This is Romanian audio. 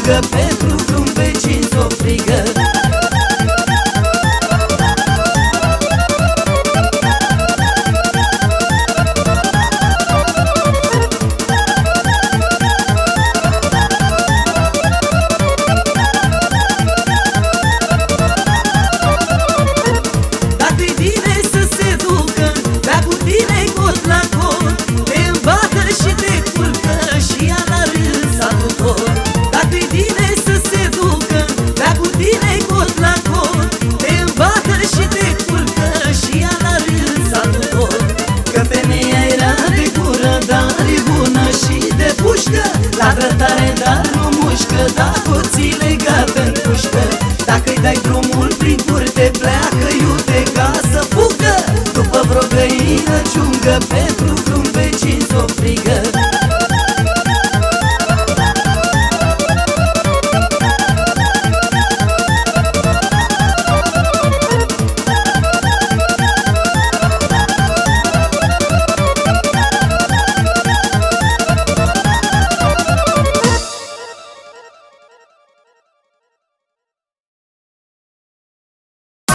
ajungă, pentru vreun vecin s-o frigă. Dacă-i bine să se ducă, dar cu tine cot la cot, te îmbată și te culcă și ea la râs satul tot. Dacă-i bine să se ducă, dar cu tine cot la cot, te îmbată și te culcă și ea la râs satul tot. Că femeia era de gură, dar e bună și de pușcă, la drătare dar nu mușcă, dacă o ții legat în pușcă. Dacă-i dai drumul prin curte, pleacă iute ca să fugă, după vreo găină ciungă, pentru